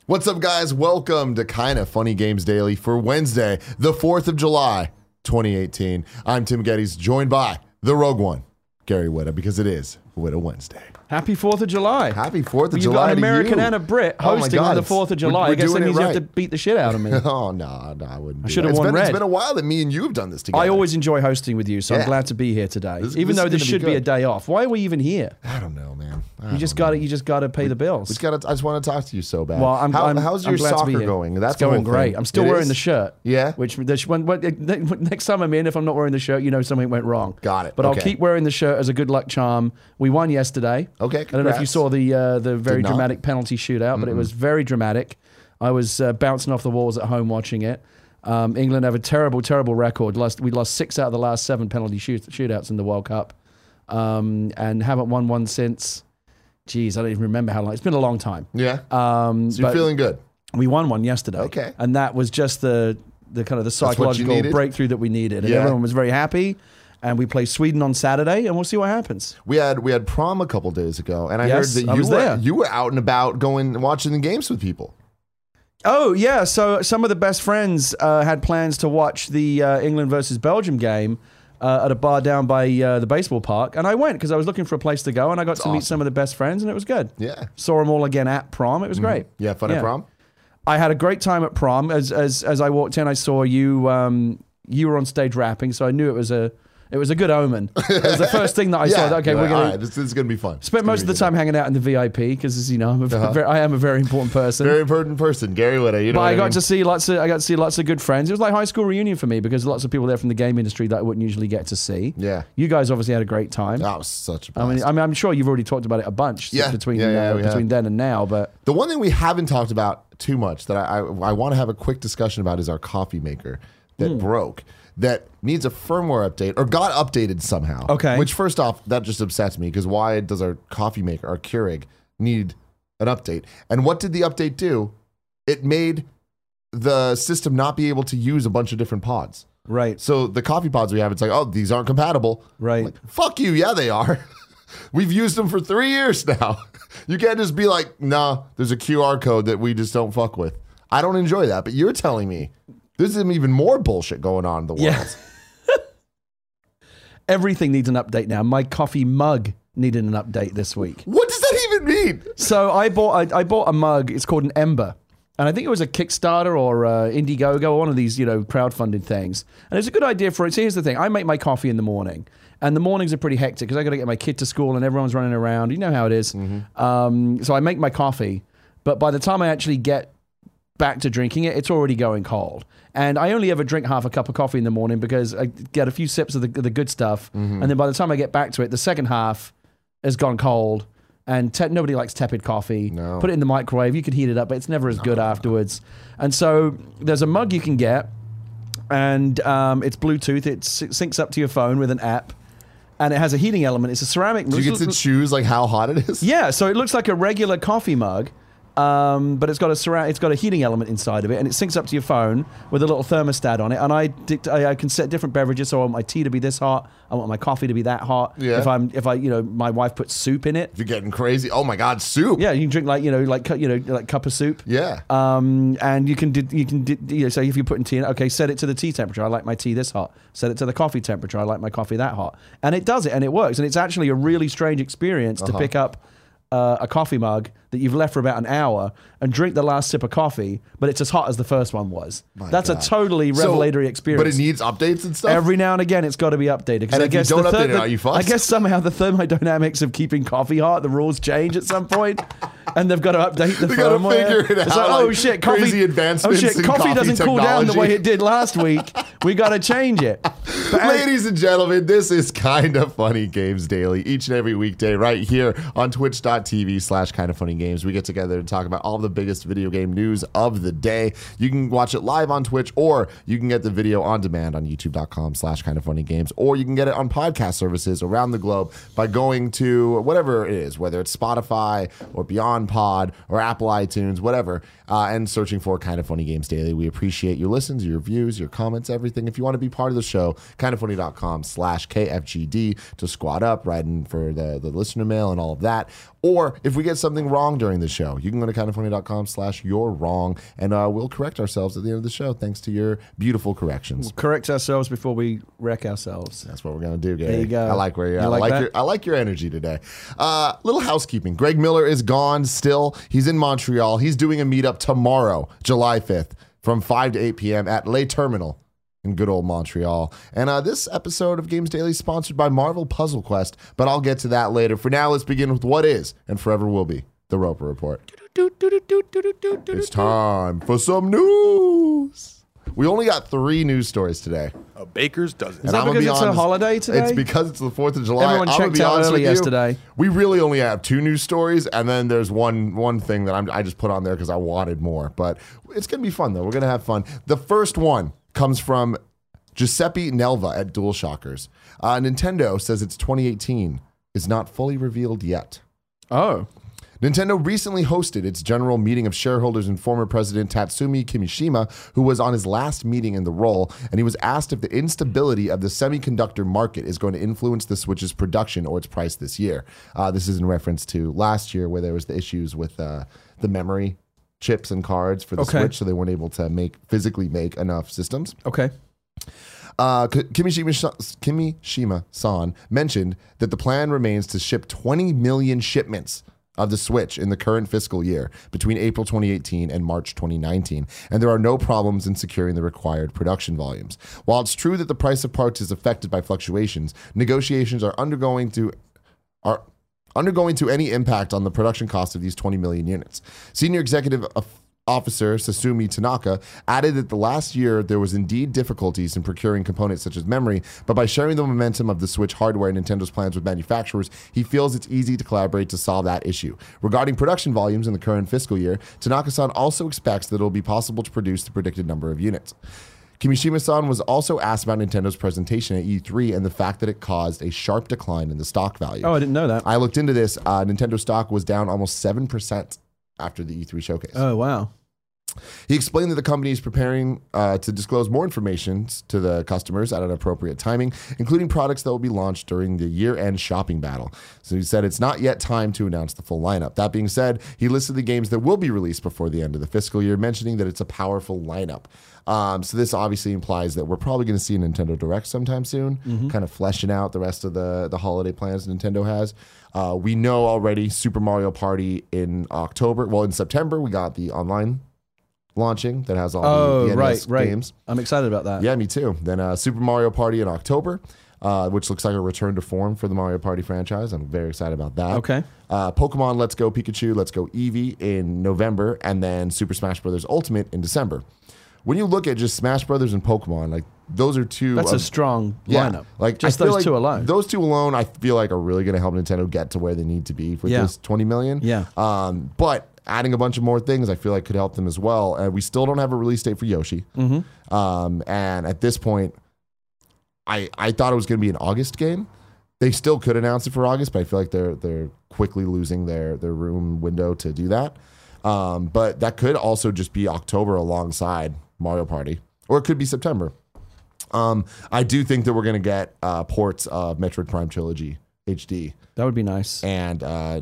What's up, guys? Welcome to Kinda Funny Games Daily for Wednesday, the 4th of July, 2018. I'm Tim Geddes, joined by the Rogue One, Gary Whitta, because it is Whitta Wednesday. Happy 4th of July. Happy 4th of You've July got an to American you. and a Brit Oh my hosting God, on the 4th of July. we're I guess that doing it means you have right. to beat the shit out of me. Oh, no, I wouldn't. I should have worn It's red. been a while that me and you have done this together. I always enjoy hosting with you, so Yeah. I'm glad to be here today. This Even though is this gonna be should be a good. day off. Why are we even here? I don't know, man. You just got to pay the bills. I just want to talk to you so bad. Well, how's your glad to be soccer here. going? That's It's going the whole great. thing. I'm still It wearing is? the shirt. Yeah? Which next time I'm in, if I'm not wearing the shirt, you know something went wrong. Got it. But Okay. I'll keep wearing the shirt as a good luck charm. We won yesterday. Okay, I don't know if you congrats. saw the very not. dramatic penalty shootout, but it was very dramatic. I was bouncing off the walls at home watching it. England have a terrible, terrible record. We lost 6 out of the last 7 penalty shootouts in the World Cup, and haven't won one since. Geez, I don't even remember how long. It's been a long time. Yeah. So you're but feeling good. we won one yesterday. Okay. And that was just the kind of the what you psychological needed? breakthrough that we needed. And Yeah. everyone was very happy. And we play Sweden on Saturday, and we'll see what happens. We had prom a couple days ago, and I Yes, heard that I was there. you were out and about going and watching the games with people. Oh, yeah. So some of the best friends had plans to watch the England versus Belgium game at a bar down by the baseball park. And I went because I was looking for a place to go, and I got to meet some of the best friends, and it was good. Yeah. Saw them all again at prom. It was great. Yeah, fun at prom? I had a great time at prom. As I walked in, I saw you. You were on stage rapping, so I knew it was a good omen. It was the first thing that I saw. Okay, You're we're like, gonna. all right, this is going to be fun. Spent most of the time hanging out in the VIP because, as you know, I am a very important person. Very important person, Gary Whitta. You know But what I got mean? to see lots of good friends. It was like high school reunion for me because lots of people there from the game industry that I wouldn't usually get to see. Yeah. You guys obviously had a great time. That was such a I blast. mean, I'm sure you've already talked about it a bunch Yeah. between we have. then and now. But The one thing we haven't talked about too much that I want to have a quick discussion about is our coffee maker that broke, that needs a firmware update or got updated somehow. Okay. Which, first off, that just upsets me because why does our coffee maker, our Keurig, need an update? And what did the update do? It made the system not be able to use a bunch of different pods. right, So the coffee pods we have, it's like, oh, these aren't compatible. right. I'm like, fuck you. Yeah, they are. We've used them for 3 years now. You can't just be like, nah, there's a QR code that we just don't fuck with. I don't enjoy that, but you're telling me there's even more bullshit going on in the world. Yeah. Everything needs an update now. My coffee mug needed an update this week. What does that even mean? So I bought a mug. It's called an Ember, and I think it was a Kickstarter or Indiegogo, or one of these crowdfunded things. And it's a good idea for it. So here's the thing: I make my coffee in the morning, and the mornings are pretty hectic because I got to get my kid to school and everyone's running around. You know how it is. So I make my coffee, but by the time I actually get back to drinking it, it's already going cold. And I only ever drink half a cup of coffee in the morning because I get a few sips of the good stuff, and then by the time I get back to it, the second half has gone cold. And nobody likes tepid coffee. No. Put it in the microwave. You could heat it up, but it's never as good afterwards. And so there's a mug you can get, and it's Bluetooth. It syncs up to your phone with an app, and it has a heating element. It's a ceramic. Do you get to choose like how hot it is? Yeah, so it looks like a regular coffee mug, but it's got a heating element inside of it, and it syncs up to your phone with a little thermostat on it. And I can set different beverages. So I want my tea to be this hot. I want my coffee to be that hot. Yeah. If my wife puts soup in it. If you're getting crazy, oh my God, soup. Yeah, you can drink like cup of soup. Yeah. And you can so if you're putting tea in, okay, set it to the tea temperature. I like my tea this hot. Set it to the coffee temperature. I like my coffee that hot. And it does it, and it works. And it's actually a really strange experience to pick up a coffee mug that you've left for about an hour and drink the last sip of coffee, but it's as hot as the first one was. That's God. a totally revelatory experience. But it needs updates and stuff? Every now and again, it's got to be updated. 'Cause And I if you guess don't update it, are you fucked? I guess somehow the thermodynamics of keeping coffee hot, the rules change at some point, and they've got to update the They gotta firmware. figure it It's out, like, oh like shit, crazy advancements in coffee coffee doesn't cool down the technology. way it did last week. We got to change it. But Ladies and gentlemen, this is Kinda Funny Games Daily, each and every weekday right here on twitch.tv/Kinda Funny Games. We get together and talk about all the biggest video game news of the day. You can watch it live on Twitch, or you can get the video on demand on youtube.com/Kinda Funny Games, or you can get it on podcast services around the globe by going to whatever it is, whether it's Spotify or Beyond Pod or Apple iTunes, whatever, and searching for Kinda Funny Games Daily. We appreciate your listens, your views, your comments, everything. If you want to be part of the show, kindoffunny.com/KFGD to squat up, write in for the listener mail and all of that. Or if we get something wrong during the show, you can go to kindoffunny.com/you'rewrong, and we'll correct ourselves at the end of the show thanks to your beautiful corrections. We'll correct ourselves before we wreck ourselves. That's what we're going to do, Gary. There you go. I like where you're at. Like I like your energy today. Little housekeeping. Greg Miller is gone still. He's in Montreal. He's doing a meetup tomorrow, July 5th, from 5 to 8 p.m. at Le Terminal in good old Montreal. And this episode of Games Daily is sponsored by Marvel Puzzle Quest, but I'll get to that later. For now, let's begin with what is and forever will be the Roper Report. It's time for some news. We only got 3 news stories today. A baker's dozen. Is that because it's a holiday today? It's because it's the 4th of July. Everyone checked out early yesterday. We really only have 2 news stories, and then there's one thing that I just put on there because I wanted more. But it's going to be fun, though. We're going to have fun. The first one comes from Giuseppe Nelva at DualShockers. Nintendo says its 2018 is not fully revealed yet. Oh. Nintendo recently hosted its general meeting of shareholders and former president Tatsumi Kimishima, who was on his last meeting in the role, and he was asked if the instability of the semiconductor market is going to influence the Switch's production or its price this year. This is in reference to last year where there was the issues with the memory chips and cards for the Switch, so they weren't able to physically make enough systems. Okay. Kimishima-san mentioned that the plan remains to ship 20 million shipments of the Switch in the current fiscal year between April 2018 and March 2019, and there are no problems in securing the required production volumes. While it's true that the price of parts is affected by fluctuations, negotiations are undergoing to any impact on the production cost of these 20 million units. Senior Executive Officer Sasumi Tanaka added that the last year there was indeed difficulties in procuring components such as memory, but by sharing the momentum of the Switch hardware and Nintendo's plans with manufacturers, he feels it's easy to collaborate to solve that issue. Regarding production volumes in the current fiscal year, Tanaka-san also expects that it will be possible to produce the predicted number of units. Kimishima-san was also asked about Nintendo's presentation at E3 and the fact that it caused a sharp decline in the stock value. Oh, I didn't know that. I looked into this. Nintendo stock was down almost 7% after the E3 showcase. Oh, wow. He explained that the company is preparing to disclose more information to the customers at an appropriate timing, including products that will be launched during the year-end shopping battle. So he said it's not yet time to announce the full lineup. That being said, he listed the games that will be released before the end of the fiscal year, mentioning that it's a powerful lineup. So this obviously implies that we're probably going to see a Nintendo Direct sometime soon, kind of fleshing out the rest of the holiday plans Nintendo has. We know already Super Mario Party in October. Well, in September, we got the online launching that has all the NES games. I'm excited about that. Yeah, me too. Then Super Mario Party in October, which looks like a return to form for the Mario Party franchise. I'm very excited about that. Okay. Pokemon Let's Go Pikachu, Let's Go Eevee in November, and then Super Smash Bros. Ultimate in December. When you look at just Smash Brothers and Pokemon, like those are two. That's a strong lineup. Like just I feel those two alone. Those two alone, I feel like are really going to help Nintendo get to where they need to be with this 20 million. Yeah. But adding a bunch of more things, I feel like could help them as well. And we still don't have a release date for Yoshi. And at this point, I thought it was going to be an August game. They still could announce it for August, but I feel like they're quickly losing their room window to do that. But that could also just be October alongside Mario Party, or it could be September. I do think that we're going to get ports of Metroid Prime Trilogy HD. That would be nice. And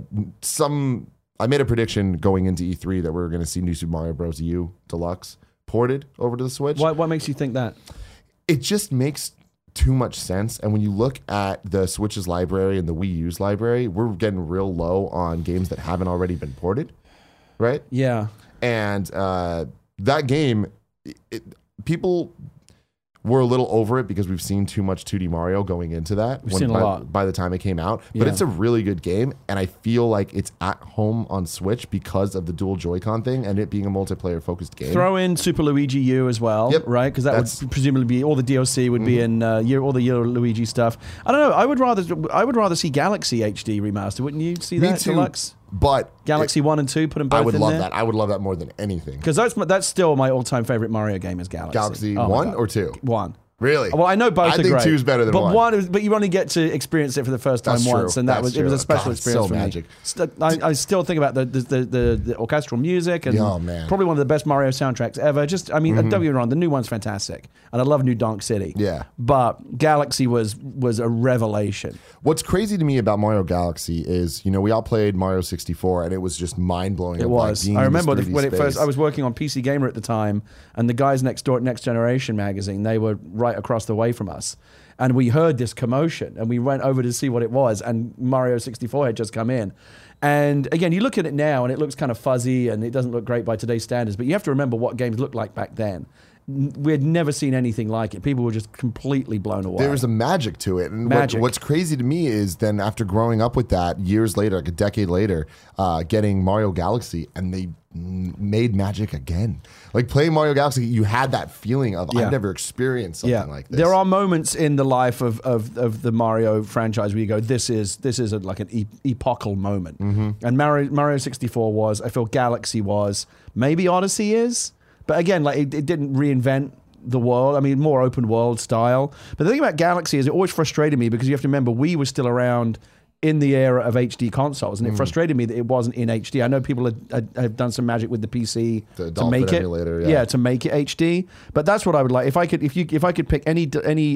I made a prediction going into E3 that we were going to see New Super Mario Bros. U Deluxe ported over to the Switch. What makes you think that? It just makes too much sense. And when you look at the Switch's library and the Wii U's library, we're getting real low on games that haven't already been ported, right? Yeah. And that game, people were a little over it because we've seen too much 2D Mario going into that. We've seen a lot. By the time it came out. But it's a really good game, and I feel like it's at home on Switch because of the dual Joy-Con thing and it being a multiplayer-focused game. Throw in Super Luigi U as well, right? Because that would presumably be, all the DLC would be in all the Luigi stuff. I don't know. I would rather see Galaxy HD remastered. Wouldn't you see that? Me too. Deluxe? But Galaxy 1 and 2, put them both in there. I would love that. I would love that more than anything. Because that's still my all-time favorite Mario game is Galaxy. Galaxy 1 or 2? 1. Really? Well, I know both I are think great. 2's better than but 1. But you only get to experience it for the first time That's once, true. and it That's was a true. special God, it's experience so for magic. me. I still think about the orchestral music and Oh, man. probably one of the best Mario soundtracks ever. Don't get me wrong, the new one's fantastic, and I love New Donk City. Yeah. But Galaxy was a revelation. What's crazy to me about Mario Galaxy is, we all played Mario 64, and it was just mind-blowing. It was. I remember when it first. I was working on PC Gamer at the time, and the guys next door at Next Generation magazine, they were right across the way from us. And we heard this commotion, and we went over to see what it was, and Mario 64 had just come in. And again, you look at it now, and it looks kind of fuzzy, and it doesn't look great by today's standards, but you have to remember what games looked like back then. We had never seen anything like it. People were just completely blown away. There was a magic to it. And Magic. what's crazy to me is then after growing up with that, years later, like a decade later, getting Mario Galaxy, and they made magic again. Like playing Mario Galaxy, you had that feeling of, I've never experienced something like this. There are moments in the life of the Mario franchise where you go, this is like an epochal moment. And Mario 64 was, I feel Galaxy was, maybe Odyssey is. But again, like it didn't reinvent the world. I mean, more open world style. But the thing about Galaxy is it always frustrated me because you have to remember we were still around in the era of HD consoles, and it frustrated me that it wasn't in HD. I know people have done some magic with the PC to make it, to make it HD. But that's what I would like if I could pick any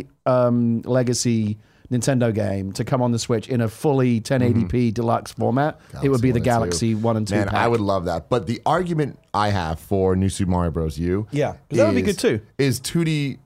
legacy Nintendo game to come on the Switch in a fully 1080p deluxe format, it would be the Galaxy 1 and 2 Man, pack. I would love that. But the argument I have for New Super Mario Bros. U, that would be good too. Is 2D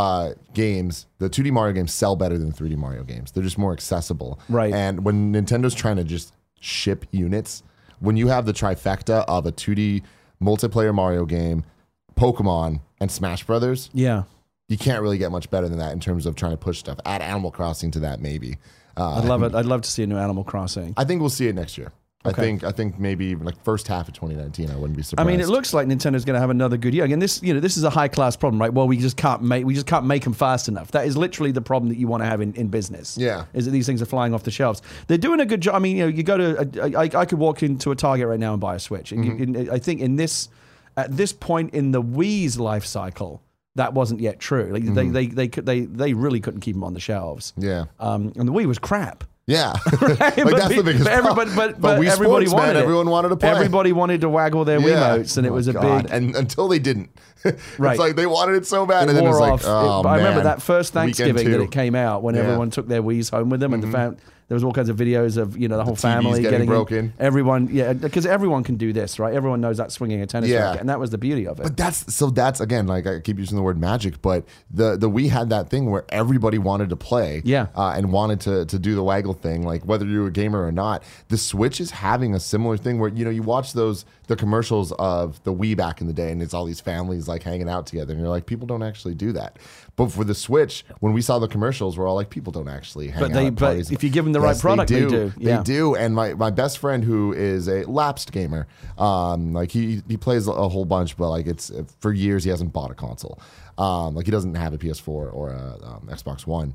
games, the 2D Mario games sell better than 3D Mario games. They're just more accessible. Right. And when Nintendo's trying to just ship units, when you have the trifecta of a 2D multiplayer Mario game, Pokemon, and Smash Brothers, you can't really get much better than that in terms of trying to push stuff. Add Animal Crossing to that, maybe. I'd love it. I'd love to see a new Animal Crossing. I think we'll see it next year. Okay. I think maybe like first half of 2019. I wouldn't be surprised. I mean, it looks like Nintendo's going to have another good year. Again, this is a high class problem, right? Well, we just can't make them fast enough. That is literally the problem that you want to have in business. Yeah, is that these things are flying off the shelves. They're doing a good job. I mean, you go to I could walk into a Target right now and buy a Switch. I think at this point in the Wii's life cycle, that wasn't yet true. Like they really couldn't keep them on the shelves. Yeah, and the Wii was crap. Yeah, right? that's the biggest problem. But Wii everybody Sports, wanted it. Everyone wanted to play. Everybody wanted to waggle their Wiimotes, and it was a big. And until they didn't, right? It's like they wanted it so bad, and then it was like, oh man. I remember that first Thanksgiving that it came out when everyone took their Wiis home with them, and there was all kinds of videos of the whole family getting broken. Everyone, because everyone can do this, right? Everyone knows that swinging a tennis racket, and that was the beauty of it. But that's again, like I keep using the word magic, but the Wii had that thing where everybody wanted to play, and wanted to do the waggle thing, like whether you're a gamer or not. The Switch is having a similar thing where you watch the commercials of the Wii back in the day, and it's all these families like hanging out together, and you're like, people don't actually do that. But for the Switch, when we saw the commercials, we're all like, people don't actually hang out at parties. But if you give them the right product, they do. They do. And my best friend, who is a lapsed gamer, like he plays a whole bunch, but like it's for years he hasn't bought a console. Like he doesn't have a PS4 or a Xbox One.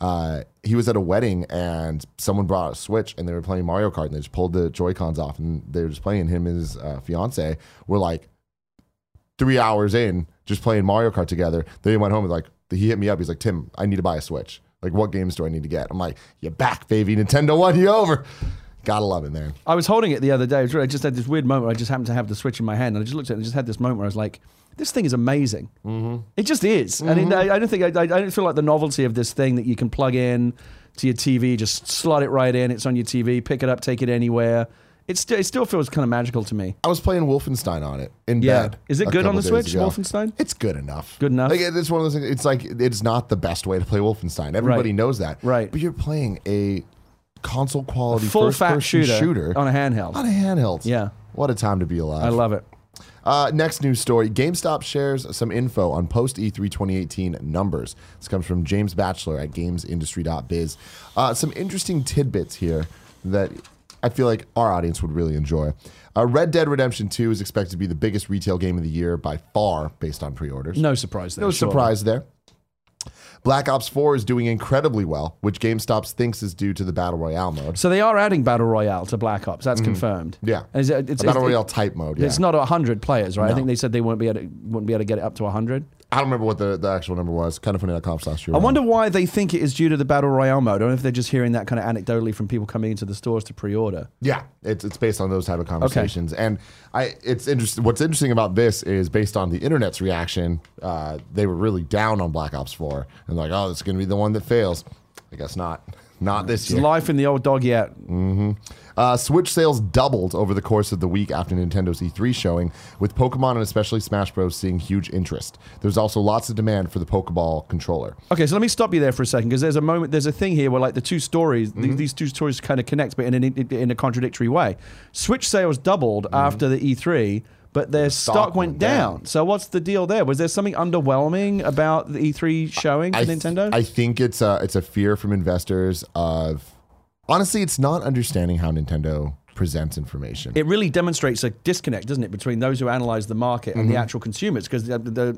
He was at a wedding and someone brought a Switch and they were playing Mario Kart and they just pulled the Joy-Cons off and they were just playing. Him and his fiance were like 3 hours in just playing Mario Kart together. Then he went home and like he hit me up. He's like, Tim, I need to buy a Switch. Like, what games do I need to get? I'm like, you're back, baby. Nintendo won you over. Gotta love it, man. I was holding it the other day. I just had this weird moment where I just happened to have the Switch in my hand and I just looked at it and just had this moment where I was like, this thing is amazing. It just is. And I don't feel like the novelty of this thing that you can plug in to your TV, just slot it right in. It's on your TV, pick it up, take it anywhere. It still feels kind of magical to me. I was playing Wolfenstein on it in bed. Is it good on the Switch, Wolfenstein? It's good enough. Good enough? Like, it's one of those things, it's like, it's not the best way to play Wolfenstein. Everybody knows that. Right. But you're playing a console quality full first-person shooter on a handheld. On a handheld. Yeah. What a time to be alive. I love it. Next news story. GameStop shares some info on post-E3 2018 numbers. This comes from James Batchelor at gamesindustry.biz. Some interesting tidbits here that I feel like our audience would really enjoy. Red Dead Redemption 2 is expected to be the biggest retail game of the year by far, based on pre-orders. No surprise there. No surprise there. Black Ops 4 is doing incredibly well, which GameStop thinks is due to the Battle Royale mode. So they are adding Battle Royale to Black Ops. That's confirmed. Yeah. It's Battle Royale type mode, yeah. It's not 100 players, right? No. I think they said they wouldn't be able to get it up to 100. I don't remember what the actual number was. Kindoffunny.com/year. I wonder why they think it is due to the Battle Royale mode. I don't know if they're just hearing that kind of anecdotally from people coming into the stores to pre-order. Yeah, it's based on those type of conversations. Okay. And it's interesting. What's interesting about this is based on the internet's reaction, they were really down on Black Ops 4 and like, oh, it's going to be the one that fails. I guess not. Not this year. Life in the old dog yet. Mm-hmm. Switch sales doubled over the course of the week after Nintendo's E3 showing, with Pokemon and especially Smash Bros. Seeing huge interest. There's also lots of demand for the Pokeball controller. Okay, so let me stop you there for a second, because there's a thing here where like the two stories, these two stories kind of connect, but in a contradictory way. Switch sales doubled after the E3, but their stock went down. So what's the deal there? Was there something underwhelming about the E3 showing for Nintendo? I think it's a fear from investors of... Honestly, it's not understanding how Nintendo presents information. It really demonstrates a disconnect, doesn't it, between those who analyze the market and the actual consumers, because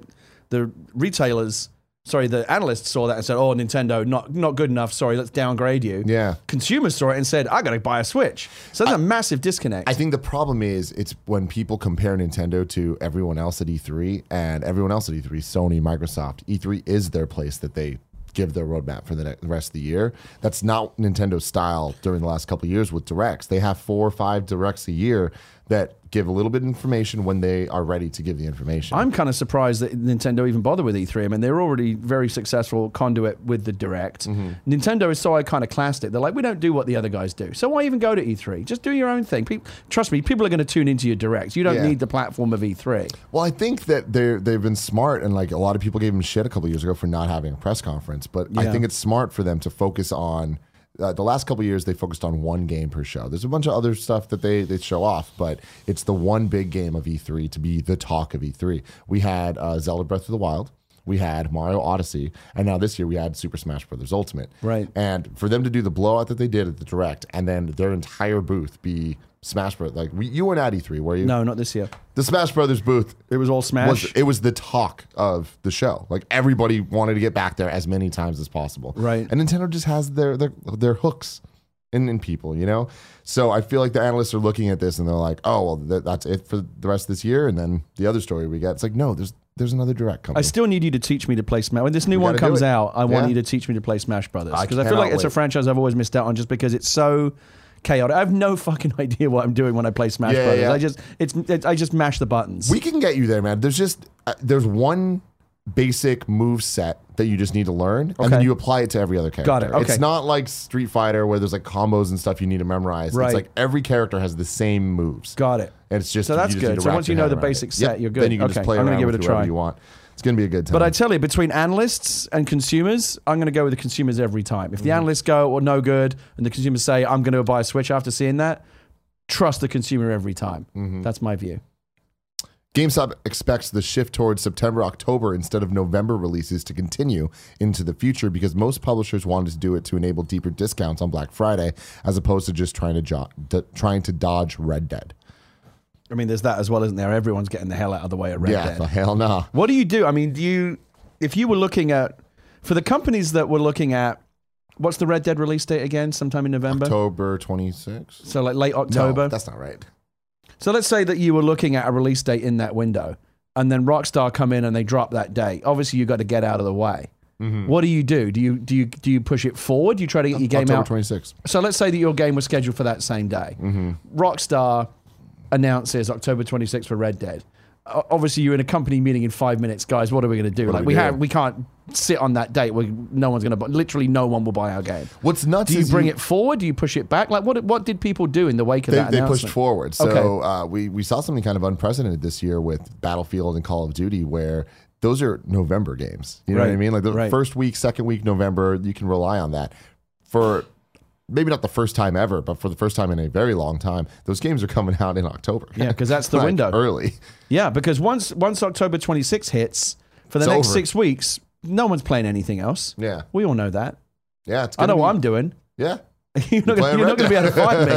the retailers... Sorry, the analysts saw that and said, oh, Nintendo, not good enough. Sorry, let's downgrade you. Yeah. Consumers saw it and said, I got to buy a Switch. So there's a massive disconnect. I think the problem is it's when people compare Nintendo to everyone else at E3, and everyone else at E3, Sony, Microsoft, E3 is their place that they give their roadmap for the rest of the year. That's not Nintendo's style during the last couple of years with Directs. They have 4 or 5 Directs a year that give a little bit of information when they are ready to give the information. I'm kind of surprised that Nintendo even bother with E3. I mean, they're already very successful conduit with the Direct. Nintendo is so iconoclastic. They're like, we don't do what the other guys do. So why even go to E3? Just do your own thing. Trust me, people are going to tune into your Direct. You don't need the platform of E3. Well, I think that they've been smart, and like a lot of people gave them shit a couple of years ago for not having a press conference. But I think it's smart for them to focus on... the last couple of years, they focused on one game per show. There's a bunch of other stuff that they show off, but it's the one big game of E3 to be the talk of E3. We had Zelda Breath of the Wild. We had Mario Odyssey. And now this year, we had Super Smash Bros. Ultimate. Right. And for them to do the blowout that they did at the Direct, and then their entire booth be Smash Bros. Like, you weren't at E3, were you? No, not this year. The Smash Brothers booth. It was all Smash? It was the talk of the show. Like, everybody wanted to get back there as many times as possible. Right. And Nintendo just has their hooks in people, you know? So I feel like the analysts are looking at this and they're like, oh, well, that's it for the rest of this year. And then the other story we get, it's like, no, there's another Direct coming. I still need you to teach me to play Smash. When this new one comes out, I want you to teach me to play Smash Brothers. Because I feel like it's a franchise I've always missed out on just because it's so... chaotic. I have no fucking idea what I'm doing when I play Smash Brothers. Yeah. I just mash the buttons. We can get you there, man. There's one basic move set that you just need to learn, and then you apply it to every other character. Got it. Okay. It's not like Street Fighter where there's like combos and stuff you need to memorize. Right. It's like every character has the same moves. Got it. And it's just so that's good. So once you know the basic set, you're good. Then you can just play around with whoever you want. It's going to be a good time. But I tell you, between analysts and consumers, I'm going to go with the consumers every time. If the analysts go, well, no good, and the consumers say, I'm going to buy a Switch after seeing that, trust the consumer every time. That's my view. GameStop expects the shift towards September, October instead of November releases to continue into the future because most publishers wanted to do it to enable deeper discounts on Black Friday as opposed to just trying to dodge Red Dead. I mean, there's that as well, isn't there? Everyone's getting the hell out of the way at Red Dead. Yeah, hell no. What do you do? I mean, if you were looking at, for the companies that were looking at, what's the Red Dead release date again? Sometime in November? October 26th. So like late October? No, that's not right. So let's say that you were looking at a release date in that window, and then Rockstar come in and they drop that date. Obviously, you've got to get out of the way. What do you do? Do you push it forward? Do you try to get your game out? October 26th. So let's say that your game was scheduled for that same day. Rockstar announces October 26th for Red Dead. Obviously, you're in a company meeting in 5 minutes, guys. What are we going to do? We can't sit on that date where no one's going to. Literally, no one will buy our game. What's nuts? Do you bring it forward? Do you push it back? Like what did people do in the wake of that announcement? They pushed forward. So we saw something kind of unprecedented this year with Battlefield and Call of Duty, where those are November games. You know what I mean? Like the first week, second week, November, you can rely on that for. Maybe not the first time ever, but for the first time in a very long time, those games are coming out in October. Yeah, because that's the window. Early. Yeah, because once October 26 hits, for the next 6 weeks, no one's playing anything else. Yeah. We all know that. Yeah, I know what I'm doing. Yeah. You're not going to be able to find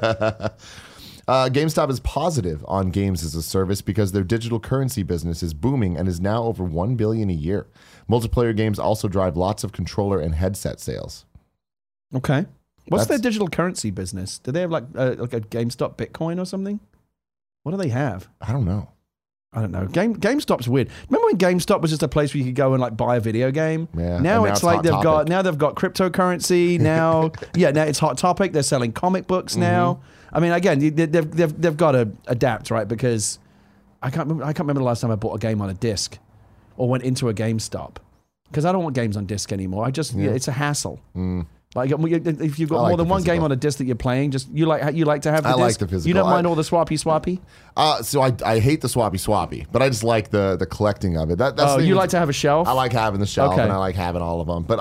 me. GameStop is positive on games as a service because their digital currency business is booming and is now over $1 billion a year. Multiplayer games also drive lots of controller and headset sales. Okay. What's their digital currency business? Do they have like a GameStop Bitcoin or something? What do they have? I don't know. I don't know. GameStop's weird. Remember when GameStop was just a place where you could go and like buy a video game? Yeah. Now And it's like they've Hot got Topic. cryptocurrency. Now now it's Hot Topic. They're selling comic books now. I mean, again, they've got to adapt, right? Because I can't remember the last time I bought a game on a disc or went into a GameStop, because I don't want games on disc anymore. It's a hassle. Like if you've got like more than the one game physical. on a disc that you're playing, just you like to have the I disc. like the physical. You don't mind all the swappy. So I hate the swappy, but I just like the collecting of it. That's the thing. You like to have a shelf? I like having the shelf, Okay. and I like having all of them. But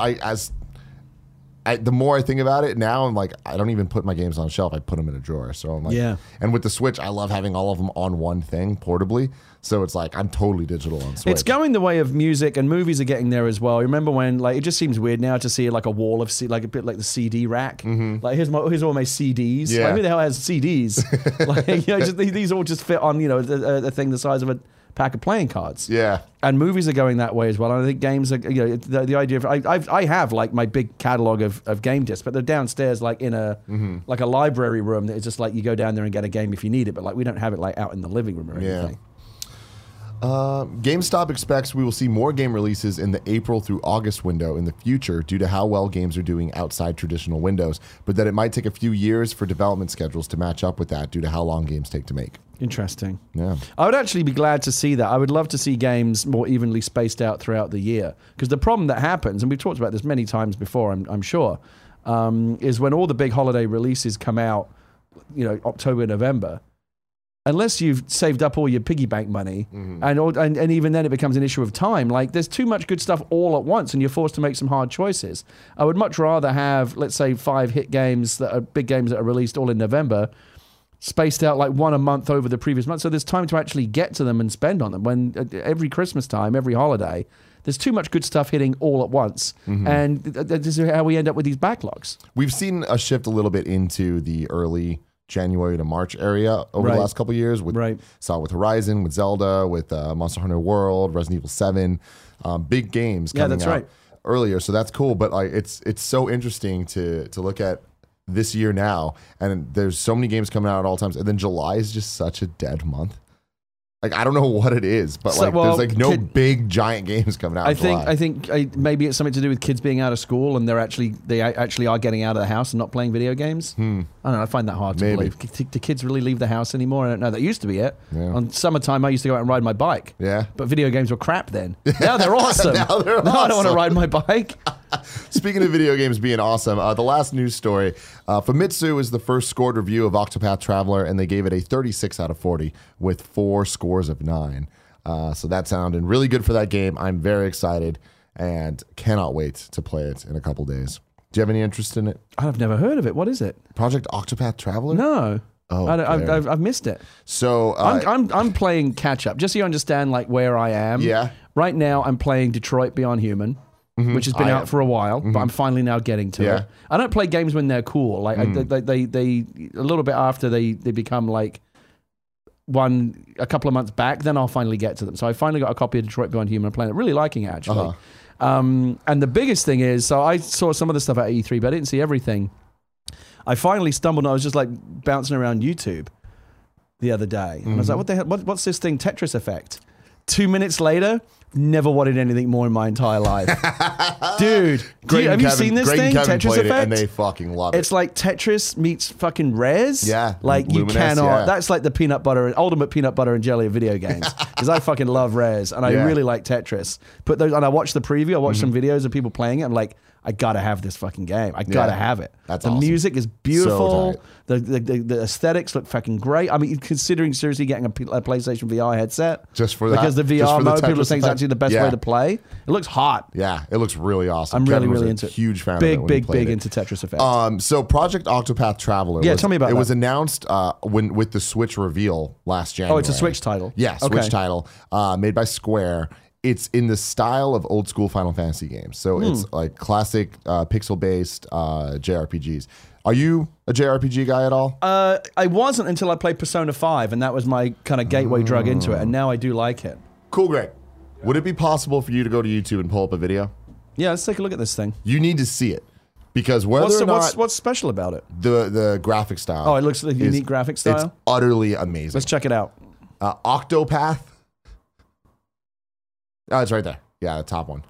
the more I think about it now, I'm like, I don't even put my games on a shelf. I put them in a drawer. So I'm like, Yeah. And with the Switch, I love having all of them on one thing portably. So it's like I'm totally digital on Switch. It's going the way of music, and movies are getting there as well. You remember when, like, it just seems weird now to see like a wall of like a bit like the CD rack. Like here's all my CDs. Yeah. Like, who the hell has CDs? Like these all just fit on a thing the size of a pack of playing cards. Yeah. And movies are going that way as well. And I think games are, the idea of, I have like my big catalog of game discs, but they're downstairs like in a like a library room that is just like you go down there and get a game if you need it, but like we don't have it like out in the living room or anything. GameStop expects we will see more game releases in the April through August window in the future due to how well games are doing outside traditional windows, but that it might take a few years for development schedules to match up with that due to how long games take to make. Interesting. Yeah. I would actually be glad to see that. I would love to see games more evenly spaced out throughout the year. Because the problem that happens, and we've talked about this many times before, I'm sure, is when all the big holiday releases come out, October, November, unless you've saved up all your piggy bank money, and even then it becomes an issue of time. Like, there's too much good stuff all at once, and you're forced to make some hard choices. I would much rather have, let's say, 5 hit games that are big games that are released all in November, spaced out like one a month over the previous month, so there's time to actually get to them and spend on them. When every Christmas time, every holiday, there's too much good stuff hitting all at once, and this is how we end up with these backlogs. We've seen a shift a little bit into the early January to March area over the Right. last couple of years. Saw it with Horizon, with Zelda, with Monster Hunter World, Resident Evil 7, big games coming that's out right. earlier. So that's cool. But like, it's so interesting to look at this year now, and there's so many games coming out at all times, and then July is just such a dead month. Like, I don't know what it is, but there's like no big giant games coming out. I in July. think maybe it's something to do with kids being out of school and they actually are getting out of the house and not playing video games. I don't know. I find that hard to Maybe. believe. Do kids really leave the house anymore? I don't know. That used to be it. Yeah. On summertime, I used to go out and ride my bike. Yeah. But video games were crap then. Now they're awesome. Now they're I don't want to awesome. ride my bike. Speaking of video games being awesome, the last news story, Famitsu is the first scored review of Octopath Traveler, and they gave it a 36 out of 40 with 4 scores of 9. So that sounded really good for that game. I'm very excited and cannot wait to play it in a couple days. Do you have any interest in it? I've never heard of it. What is it? Project Octopath Traveler? No. Oh, I've missed it. So I'm playing catch up, just so you understand like where I am. Yeah. Right now, I'm playing Detroit Beyond Human, which has been out for a while, but I'm finally now getting to Yeah. it. I don't play games when they're cool. Like they a little bit after they become like a couple of months back, then I'll finally get to them. So I finally got a copy of Detroit Beyond Human. I'm playing it, really liking it actually. And the biggest thing is, so I saw some of the stuff at E3, but I didn't see everything. I finally stumbled, and I was just like bouncing around YouTube the other day, and I was like, "What the hell? What's this thing? Tetris Effect." 2 minutes later, never wanted anything more in my entire life, dude. Have you seen this thing, Tetris Effect? And they fucking love it. It's like Tetris meets fucking Res. Yeah, Like you Luminous, cannot. yeah. That's like the ultimate peanut butter and jelly of video games. Because I fucking love Res and I Yeah. really like Tetris. And I watched the preview. I watched some videos of people playing it. I'm like, I gotta have this fucking game. I gotta have it. That's the awesome. music is beautiful. So the aesthetics look fucking great. I mean, considering seriously getting a PlayStation VR headset Just for that? because the Just VR for the mode people Tetris are saying is effect? actually the best Yeah. way to play. It looks hot. Yeah, it looks really awesome. I'm Kevin was really a into it. huge fan of it when he played it. into Tetris Effect. So Project Octopath Traveler. Yeah, tell me about it. It that. was announced with the Switch reveal last January. Oh, it's a Switch title. Yeah, Switch Okay. title made by Square. It's in the style of old school Final Fantasy games. So it's like classic pixel-based JRPGs. Are you a JRPG guy at all? I wasn't until I played Persona 5, and that was my kind of gateway drug into it, and now I do like it. Cool, great. Would it be possible for you to go to YouTube and pull up a video? Yeah, let's take a look at this thing. You need to see it. Because whether or not What's special about it? the graphic style. Oh, it looks like a is- unique graphic style? It's utterly amazing. Let's check it out. Octopath Oh, it's right there. Yeah, the top one.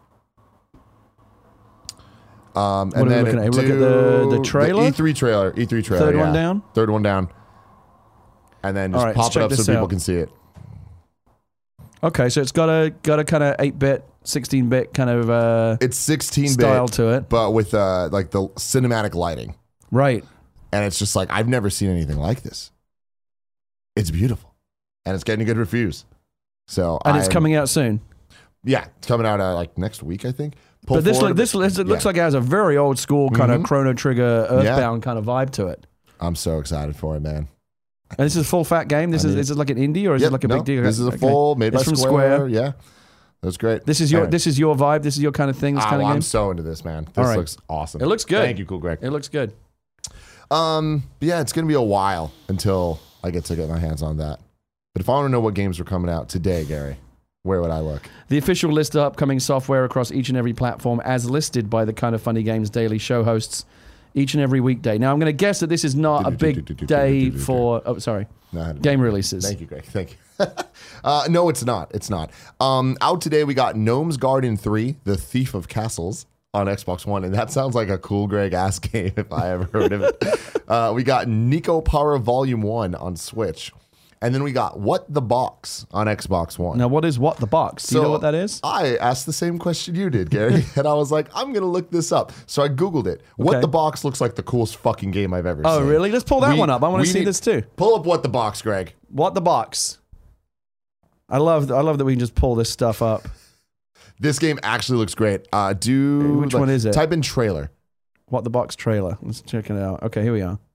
And What are we then looking at? Look at the trailer? The E3 trailer. E3 trailer. Third one down? Third one down. And then just All right, pop let's it up check so this people out. can see it. Okay, so it's got a kind of 8-bit, 16-bit kind of It's 16-bit style to it. but with like the cinematic lighting. Right. And it's just like, I've never seen anything like this. It's beautiful. And it's getting good reviews. So And it's coming out soon. Yeah, it's coming out like next week, I think. But this looks like it has a very old school kind of Chrono Trigger, Earthbound kind of vibe to it. I'm so excited for it, man. And this is a full fat game. Is it like an indie or is it like a big deal? This is a full made by from Square. Yeah, that's great. This is your vibe. This is your kind of thing. This kind of game. I'm so into this, man. This looks awesome. It looks good. Thank you, Cool Greg. It looks good. Yeah, it's gonna be a while until I get to get my hands on that. But if I want to know what games are coming out today, Gary, where would I look? The official list of upcoming software across each and every platform, as listed by the Kind of Funny Games Daily show hosts each and every weekday. Now, I'm going to guess that this is not a big day for game releases. Thank you, Greg. Thank you. No, it's not. It's not. Out today, we got Gnome's Garden 3, The Thief of Castles on Xbox One, and that sounds like a Cool Greg-ass game if I ever heard of it. We got Nico Para Volume 1 on Switch. And then we got What the Box on Xbox One. Now, what is What the Box? Do you know what that is? I asked the same question you did, Gary. And I was like, I'm going to look this up. So I Googled it. What the Box looks like the coolest fucking game I've ever seen. Oh, really? Let's pull that one up. I want to see this too. Pull up What the Box, Greg. What the Box. I love that we can just pull this stuff up. This game actually looks great. Which one is it? Type in trailer. What the Box trailer. Let's check it out. Okay, here we are.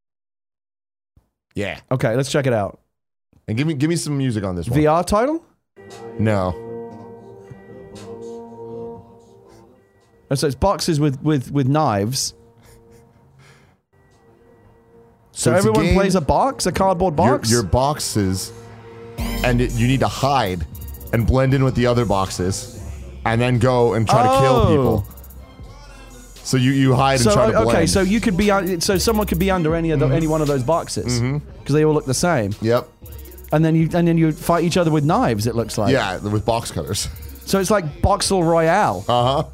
Yeah. Okay, let's check it out. And give me some music on this one. VR title? No. Oh, so it's boxes with knives. So everyone plays a box, a cardboard box? Your boxes, and you need to hide and blend in with the other boxes, and then go and try to kill people. So you hide and try to blend. Okay, so you could be someone could be under any one of those boxes because they all look the same. Yep. And then you fight each other with knives. It looks like. Yeah, with box cutters. So it's like Boxel Royale.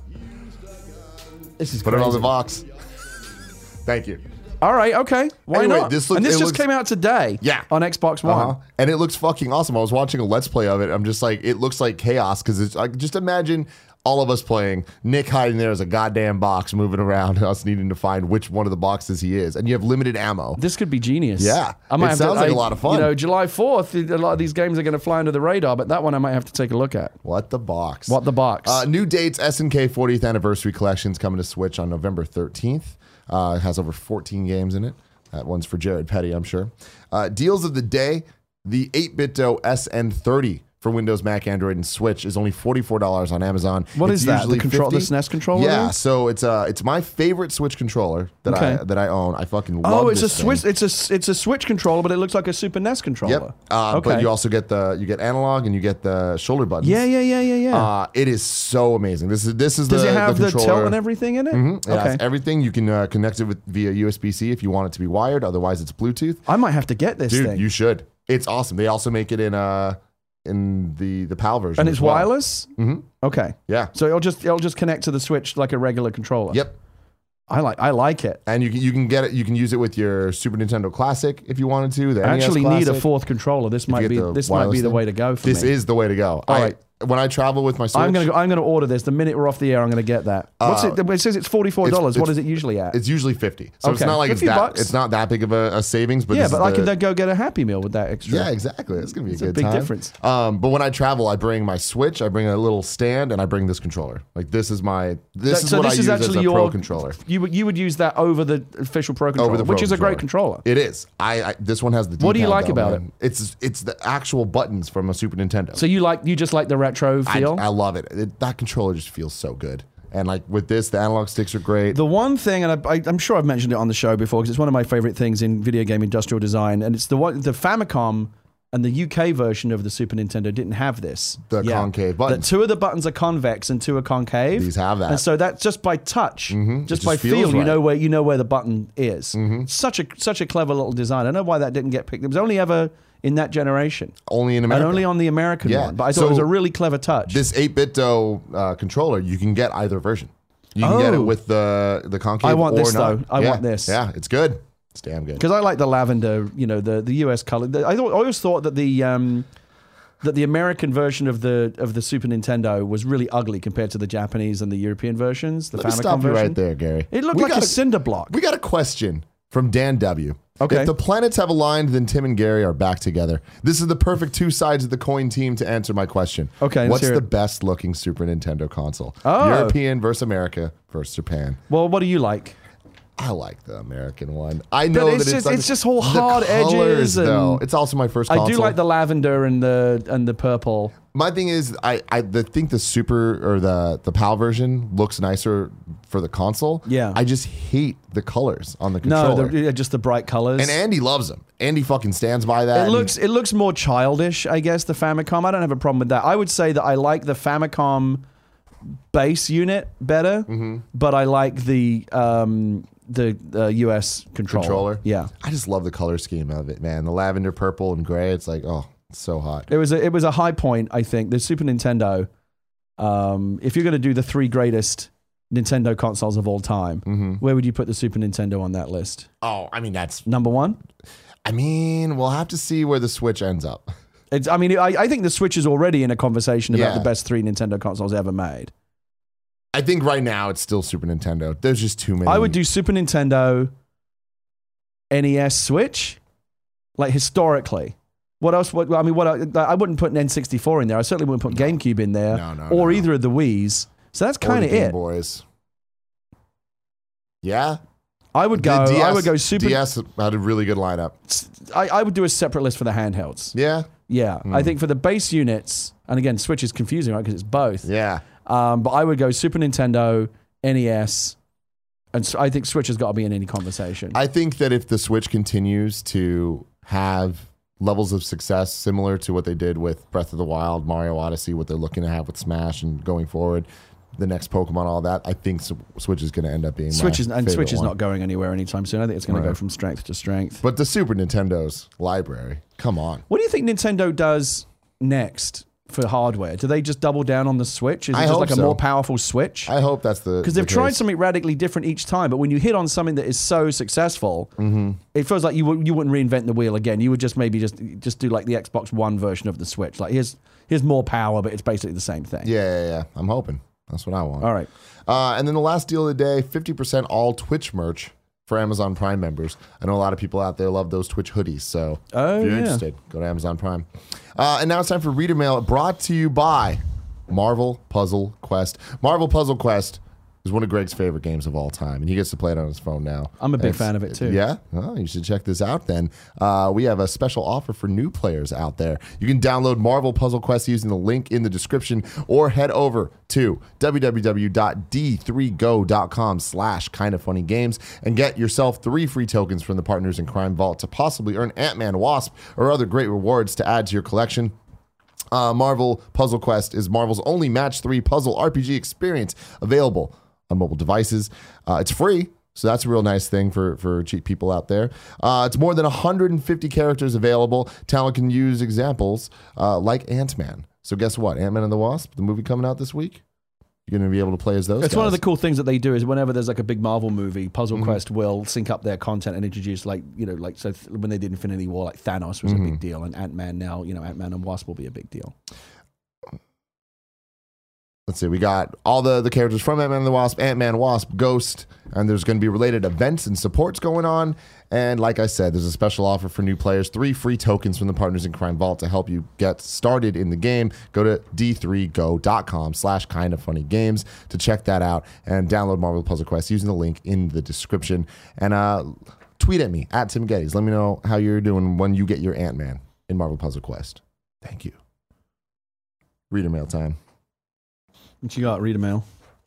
This is Put crazy. it on the box. Thank you. All right, okay. Why Anyway, not? this just came out today. Yeah. On Xbox One. And it looks fucking awesome. I was watching a Let's Play of it. I'm just like, it looks like chaos because it's like, just imagine all of us playing, Nick hiding there as a goddamn box moving around, and us needing to find which one of the boxes he is. And you have limited ammo. This could be genius. Yeah. It sounds like a lot of fun. July 4th, a lot of these games are going to fly under the radar, but that one I might have to take a look at. What the Box? What the Box? New dates, SNK 40th Anniversary Collection's coming to Switch on November 13th. It has over 14 games in it. That one's for Jared Petty, I'm sure. Deals of the day, the 8BitDo SN30 for Windows, Mac, Android, and Switch is only $44 on Amazon. What is that? The $50. SNES controller? Yeah, so it's my favorite Switch controller that I own. I fucking love it's this a Switch. thing. It's a Switch controller, but it looks like a Super NES controller. Yep. But you also get analog and you get the shoulder buttons. Yeah. It is so amazing. This is Does it have the tilt and everything in it? It has everything. You can connect it via USB-C if you want it to be wired. Otherwise, it's Bluetooth. I might have to get this Dude, thing. you should. It's awesome. They also make it in the PAL version. And it's wireless? Mm-hmm. Okay. Yeah. So it'll just connect to the Switch like a regular controller. Yep. I like it. And you can get it. You can use it with your Super Nintendo Classic if you wanted to. The I NES actually Classic. need a fourth controller. This might be the way to go for me. This is the way to go. All right. When I travel with my Switch, I'm gonna order this the minute we're off the air. I'm gonna get that. What's it? It says it's $44. What is it usually at? It's usually $50. So it's Okay. not like $50. it's not that big of a savings. But Yeah, this but is I could then go get a Happy Meal with that extra. Yeah, exactly. It's gonna be a good big time. difference. But when I travel, I bring my Switch, I bring a little stand, and I bring this controller. Like this is what I use as a pro controller. You would use that over the official pro controller, which is a great controller. It is. This one has the. What do you D-pad like though, about man. It's the actual buttons from a Super Nintendo. So you just like the retro feel? I love it. That controller just feels so good. And like with this, the analog sticks are great. The one thing, and I'm sure I've mentioned it on the show before, because it's one of my favorite things in video game industrial design, and it's the Famicom and the UK version of the Super Nintendo didn't have this. The concave buttons. Two of the buttons are convex and two are concave. These have that. And so that's just by touch, just by feels feel, right. you know where the button is. Such a clever little design. I don't know why that didn't get picked. It was only ever in that generation. Only in And America. only on the American Yeah. one. But I thought So it was a really clever touch. This 8BitDo controller, you can get either version. You can get it with the concave. I want or this, not. though. I Yeah. want this. Yeah, it's good. It's damn good. Because I like the lavender, the US color. I always thought that the American version of the Super Nintendo was really ugly compared to the Japanese and the European versions. The Let me Famicom stop you version. right there, Gary. It looked like a cinder block. We got a question from Dan W. Okay. If the planets have aligned, then Tim and Gary are back together. This is the perfect two sides of the coin team to answer my question. Okay, let's What's hear the it. best looking Super Nintendo console? Oh. European versus America versus Japan. Well, what do you like? I like the American one. I know it's that just- it's just all the hard edges colors, and- though. It's also my first console. I do like the lavender and the purple. My thing is, I think the Super or the PAL version looks nicer for the console. Yeah. I just hate the colors on the No, controller. just the bright colors. And Andy loves them. Andy fucking stands by that. It looks more childish, I guess, the Famicom. I don't have a problem with that. I would say that I like the Famicom base unit better, but I like the US controller. Yeah. I just love the color scheme of it, man. The lavender, purple, and gray. It's like, oh, it's so hot. It was a high point, I think. The Super Nintendo, if you're going to do the 3 greatest Nintendo consoles of all time, where would you put the Super Nintendo on that list? Oh, I mean, Number 1? we'll have to see where the Switch ends up. I think the Switch is already in a conversation about Yeah. the best 3 Nintendo consoles ever made. I think right now it's still Super Nintendo. There's just too many. I would do Super Nintendo, NES, Switch, like historically. What else? I wouldn't put an N64 in there. I certainly wouldn't put GameCube in there, or either of the Wiis. So that's kind of Game it. Boys. Yeah. I would go. I would go Super. DS had a really good lineup. I would do a separate list for the handhelds. Yeah. Yeah, I think for the base units, and again, Switch is confusing, right? Because it's both. Yeah. But I would go Super Nintendo, NES, and I think Switch has got to be in any conversation. I think that if the Switch continues to have levels of success similar to what they did with Breath of the Wild, Mario Odyssey, what they're looking to have with Smash and going forward, the next Pokemon, all that, I think Switch is going to end up being Switch is one. not going anywhere anytime soon. I think it's going to go from strength to strength. But the Super Nintendo's library, come on. What do you think Nintendo does next for hardware? Do they just double down on the Switch? Is it I just hope like a so. more powerful Switch? I hope that's the Because they've the tried case. something radically different each time, but when you hit on something that is so successful, it feels like you wouldn't reinvent the wheel again. You would just maybe just do like the Xbox One version of the Switch. Like here's more power, but it's basically the same thing. Yeah. I'm hoping. That's what I want. All right. And then the last deal of the day, 50% all Twitch merch for Amazon Prime members. I know a lot of people out there love those Twitch hoodies. So if you're interested, go to Amazon Prime. And now it's time for Reader Mail, brought to you by Marvel Puzzle Quest. Marvel Puzzle Quest is one of Greg's favorite games of all time, and he gets to play it on his phone now. I'm a big fan of it too. Yeah? Oh, you should check this out then. We have a special offer for new players out there. You can download Marvel Puzzle Quest using the link in the description or head over to www.d3go.com/kindoffunnygames and get yourself 3 free tokens from the Partners in Crime Vault to possibly earn Ant-Man, Wasp, or other great rewards to add to your collection. Marvel Puzzle Quest is Marvel's only match 3 puzzle RPG experience available on mobile devices. It's free, so that's a real nice thing for cheap people out there. It's more than 150 characters available. Talent can use examples like Ant-Man. So guess what? Ant-Man and the Wasp, the movie coming out this week, you're going to be able to play as those It's guys. one of the cool things that they do is whenever there's like a big Marvel movie, Puzzle Quest will sync up their content and introduce when they did Infinity War, like Thanos was a big deal, and Ant-Man now, Ant-Man and Wasp will be a big deal. Let's see, we got all the characters from Ant-Man and the Wasp, Ant-Man, Wasp, Ghost, and there's going to be related events and supports going on. And like I said, there's a special offer for new players, 3 free tokens from the Partners in Crime Vault to help you get started in the game. Go to d3go.com/kindoffunnygames to check that out and download Marvel Puzzle Quest using the link in the description. And tweet at me, at Tim Geddes. Let me know how you're doing when you get your Ant-Man in Marvel Puzzle Quest. Thank you. Reader mail time. What you got? Read a mail.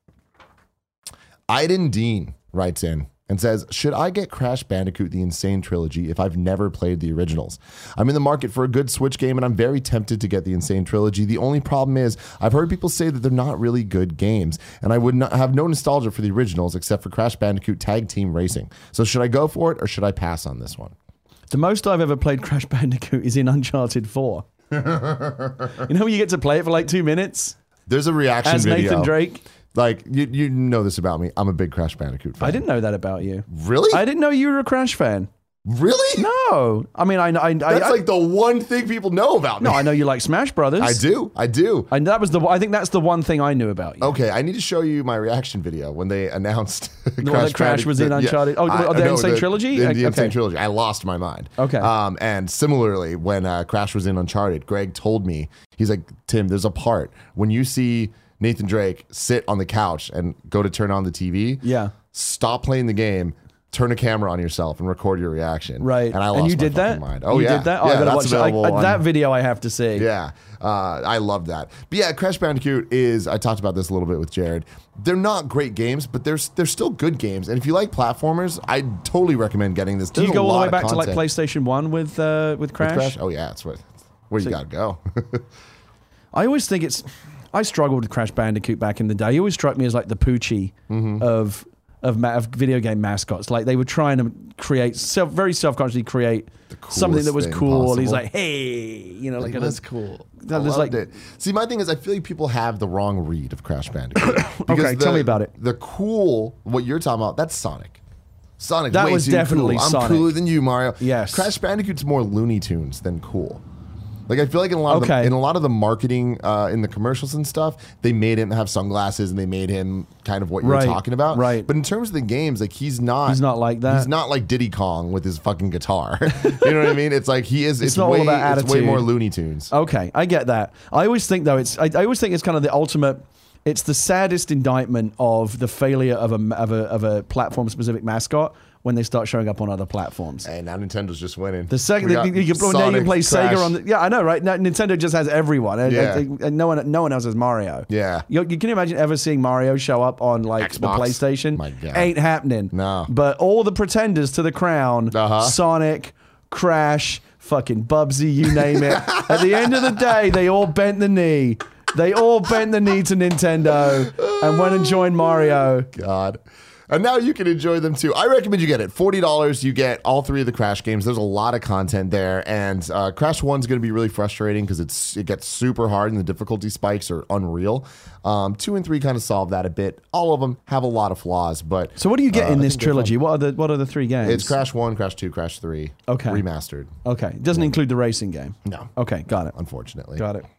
Aiden Dean writes in and says, should I get Crash Bandicoot The Insane Trilogy if I've never played the originals? I'm in the market for a good Switch game and I'm very tempted to get the Insane Trilogy. The only problem is I've heard people say that they're not really good games and I would not have no nostalgia for the originals except for Crash Bandicoot Tag Team Racing. So should I go for it or should I pass on this one? The most I've ever played Crash Bandicoot is in Uncharted 4. You know when you get to play it for like 2 minutes? There's a reaction As video. Nathan Drake. Like, you know this about me. I'm a big Crash Bandicoot fan. I didn't know that about you. Really? I didn't know you were a Crash fan. Really? No. I mean, That's like the one thing people know about me. No, I know you like Smash Brothers. I do. And I think that's the one thing I knew about you. Okay, I need to show you my reaction video when they announced Crash was in Uncharted. The Insane Trilogy? The Insane Trilogy. I lost my mind. Okay. And similarly, when Crash was in Uncharted, Greg told me, he's like, Tim, there's a part when you see Nathan Drake sit on the couch and go to turn on the TV. Yeah. Stop playing the game. Turn a camera on yourself and record your reaction. Right. And I lost you did my that? mind. Oh, you yeah. did that? Oh, yeah, I gotta watch available that video I have to see. Yeah. I love that. But yeah, Crash Bandicoot is, I talked about this a little bit with Jared. They're not great games, but they're still good games. And if you like platformers, I totally recommend getting this. Do you There's go a all the lot way of back to like content. PlayStation 1 with Crash? With Crash? Oh, yeah. That's where you got to go. I always think I struggled with Crash Bandicoot back in the day. He always struck me as like the Poochie of video game mascots. Like they were trying to create, very self-consciously create something that was cool. Possible. He's like, hey, like that's cool. I There's loved it. See, my thing is, I feel like people have the wrong read of Crash Bandicoot. Okay, tell me about it. The cool, what you're talking about, that's Sonic. Sonic, That way was too definitely cool. Sonic. I'm cooler than you, Mario. Yes. Crash Bandicoot's more Looney Tunes than cool. Like I feel like in a lot of the marketing in the commercials and stuff, they made him have sunglasses and they made him kind of what you're talking about. Right. But in terms of the games, like he's not like that. He's not like Diddy Kong with his fucking guitar. You know what I mean? It's like he is. It's not way, all about it's way attitude. more Looney Tunes. Okay, I get that. I always think though I always think it's kind of the ultimate. It's the saddest indictment of the failure of a platform specific mascot when they start showing up on other platforms. And now Nintendo's just winning. The second We got now you can Sonic, play Crash. Sega on the I know, right? Now, Nintendo just has everyone, and no one else has Mario. Yeah. You can you imagine ever seeing Mario show up on like the Xbox? PlayStation? My God. Ain't happening. No. But all the pretenders to the crown, Sonic, Crash, fucking Bubsy, you name it. At the end of the day, they all bent the knee. They all bent the knee to Nintendo and went and joined Mario. God. And now you can enjoy them too. I recommend you get it. $40, you get all 3 of the Crash games. There's a lot of content there. And Crash 1's going to be really frustrating because it gets super hard and the difficulty spikes are unreal. 2 and 3 kind of solve that a bit. All of them have a lot of flaws. But so what do you get in this trilogy? What are the 3 games? It's Crash 1, Crash 2, Crash 3. Okay. Remastered. Okay. It doesn't include the racing game. No. Okay, got it. Unfortunately. Got it.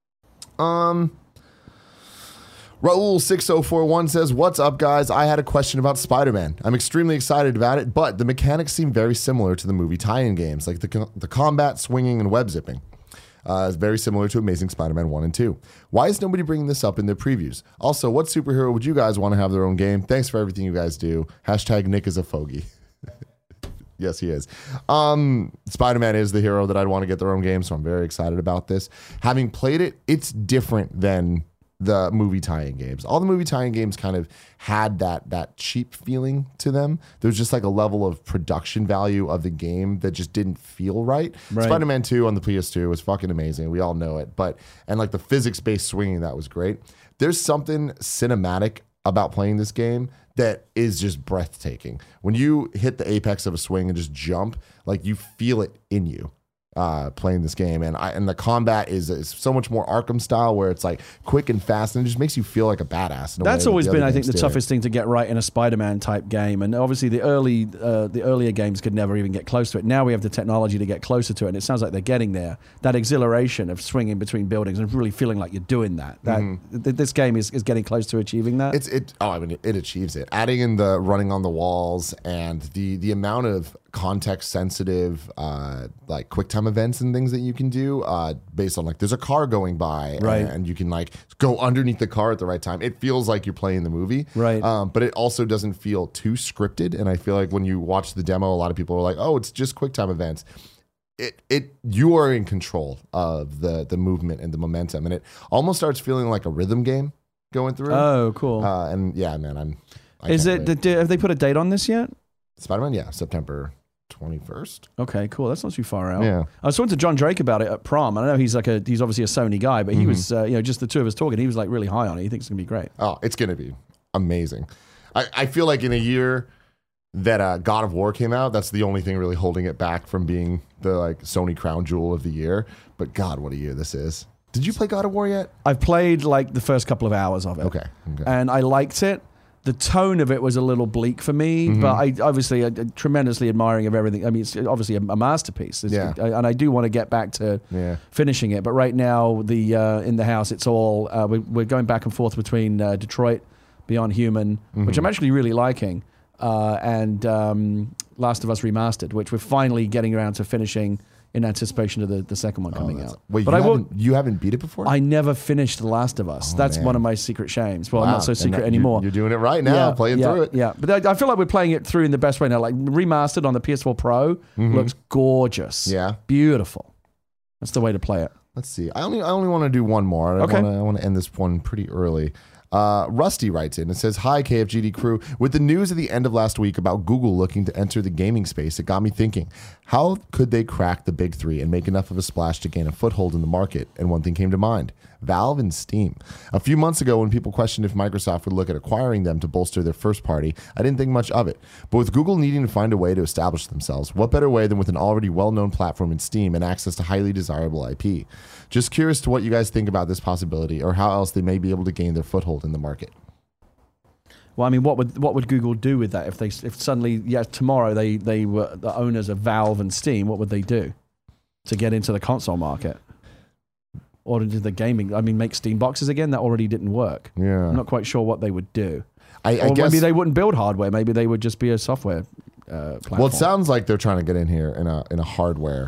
Raul6041 says, "What's up, guys? I had a question about Spider-Man. I'm extremely excited about it, but the mechanics seem very similar to the movie tie-in games, like the combat, swinging, and web zipping. It's very similar to Amazing Spider-Man 1 and 2. Why is nobody bringing this up in their previews? Also, what superhero would you guys want to have their own game? Thanks for everything you guys do. Hashtag Nick is a fogey." Yes, he is. Spider-Man is the hero that I'd want to get their own game, so I'm very excited about this. Having played it, it's different than the movie tie-in games. All the movie tie-in games kind of had that cheap feeling to them. There's just like a level of production value of the game that just didn't feel right. Spider-Man 2 on the PS2 was fucking amazing. We all know it. And like the physics-based swinging, that was great. There's something cinematic about playing this game that is just breathtaking. When you hit the apex of a swing and just jump, like you feel it in you. Playing this game, and the combat is so much more Arkham style, where it's like quick and fast, and it just makes you feel like a badass. That's always been, I think, the toughest thing to get right in a Spider-Man type game, and obviously the earlier games could never even get close to it. Now we have the technology to get closer to it, and it sounds like they're getting there. That exhilaration of swinging between buildings and really feeling like you're doing that. This game is getting close to achieving that. It achieves it. Adding in the running on the walls and the amount of context sensitive like quick time events and things that you can do based on like there's a car going by and you can like go underneath the car at the right time. It feels like you're playing the movie, but it also doesn't feel too scripted. And I feel like when you watch the demo, a lot of people are like, oh, it's just quick time events. You are in control of the movement and the momentum, and it almost starts feeling like a rhythm game going through. Oh, cool. And yeah, man, have they put a date on this yet? Spider-Man, yeah, September 21st. Okay, cool. That's not too far out. Yeah. I was talking to John Drake about it at prom. I know he's obviously a Sony guy, but he was just the two of us talking. He was like really high on it. He thinks it's gonna be great. Oh, it's gonna be amazing. I feel like in a year, that God of War came out. That's the only thing really holding it back from being the like Sony crown jewel of the year. But God, what a year this is. Did you play God of War yet? I've played like the first couple of hours of it. Okay. And I liked it. The tone of it was a little bleak for me, but I obviously tremendously admiring of everything. I mean, it's obviously a masterpiece. And I do want to get back to finishing it. But right now, the in the house, it's all we're going back and forth between Detroit, Beyond Human, which I'm actually really liking, and Last of Us Remastered, which we're finally getting around to finishing in anticipation of the second one coming out. Wait, but you haven't beat it before? I never finished The Last of Us. That's one of my secret shames. Well, not so secret anymore. You're doing it right now, playing through it. Yeah, but I feel like we're playing it through in the best way now. Like remastered on the PS4 Pro looks gorgeous. Yeah. Beautiful. That's the way to play it. Let's see. I only want to do one more. I want to end this one pretty early. Rusty writes in and says, "Hi, KFGD crew. With the news at the end of last week about Google looking to enter the gaming space, it got me thinking, how could they crack the big three and make enough of a splash to gain a foothold in the market? And one thing came to mind, Valve and Steam. A few months ago, when people questioned if Microsoft would look at acquiring them to bolster their first party, I didn't think much of it. But with Google needing to find a way to establish themselves, what better way than with an already well-known platform in Steam and access to highly desirable IP? Just curious to what you guys think about this possibility, or how else they may be able to gain their foothold in the market." Well, I mean, what would Google do with that if suddenly tomorrow they were the owners of Valve and Steam? What would they do to get into the console market or into the gaming? I mean, make Steam boxes again? That already didn't work. Yeah, I'm not quite sure what they would do. I guess maybe they wouldn't build hardware. Maybe they would just be a software platform. Well, it sounds like they're trying to get in here in a hardware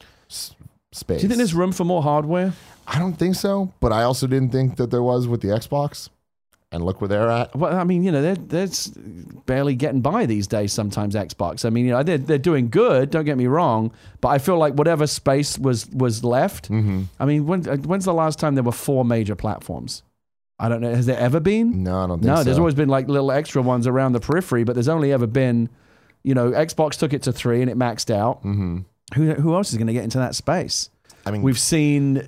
space. Do you think there's room for more hardware? I don't think so, but I also didn't think that there was with the Xbox. And look where they're at. Well, I mean, they're barely getting by these days. Sometimes Xbox. I mean, they're doing good. Don't get me wrong, but I feel like whatever space was left. I mean, when's the last time there were 4 major platforms? I don't know. Has there ever been? No, I don't think so. No, there's always been like little extra ones around the periphery, but there's only ever been, Xbox took it to 3 and it maxed out. Who else is going to get into that space? I mean, we've seen,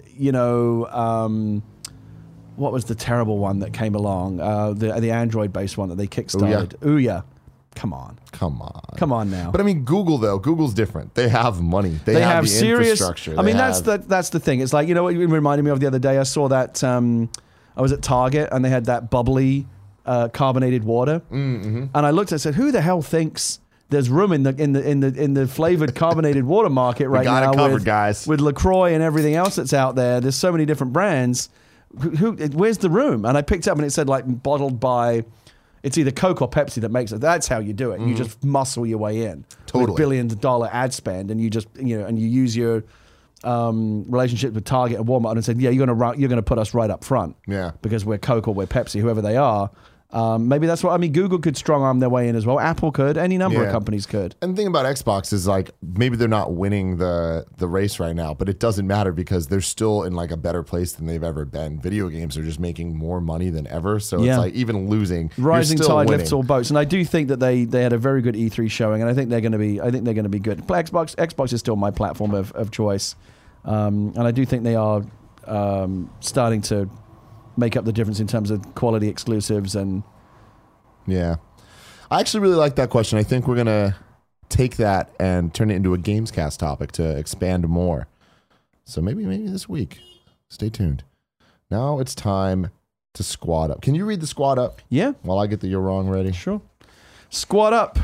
what was the terrible one that came along? The Android-based one that they kickstarted. Ouya. Come on now. But I mean, Google's different. They have money. They have the serious infrastructure. I mean, that's the thing. It's like, what it reminded me of the other day? I saw that I was at Target and they had that bubbly carbonated water, and I looked and said, "Who the hell thinks there's room in the flavored carbonated water market right now with LaCroix and everything else that's out there? There's so many different brands. Where's the room?" And I picked up and it said like bottled by, it's either Coke or Pepsi that makes it. That's how you do it. You just muscle your way in. Totally. With billion-dollar ad spend, and you just and you use your relationship with Target and Walmart and said, "Yeah, you're gonna put us right up front." Yeah. Because we're Coke or we're Pepsi, whoever they are. Maybe that's what I mean. Google could strong arm their way in as well. Apple could. Any number of companies could. And the thing about Xbox is like maybe they're not winning the race right now, but it doesn't matter because they're still in like a better place than they've ever been. Video games are just making more money than ever, so it's like even losing, rising you're still tide winning. lifts all boats. And I do think that they had a very good E3 showing, and I think they're going to be good. Xbox is still my platform of choice, and I do think they are starting to make up the difference in terms of quality exclusives and. Yeah. I actually really like that question. I think we're going to take that and turn it into a Gamescast topic to expand more. So maybe this week. Stay tuned. Now it's time to squad up. Can you read the squad up? Yeah. While I get the You're Wrong ready. Sure. Squad up.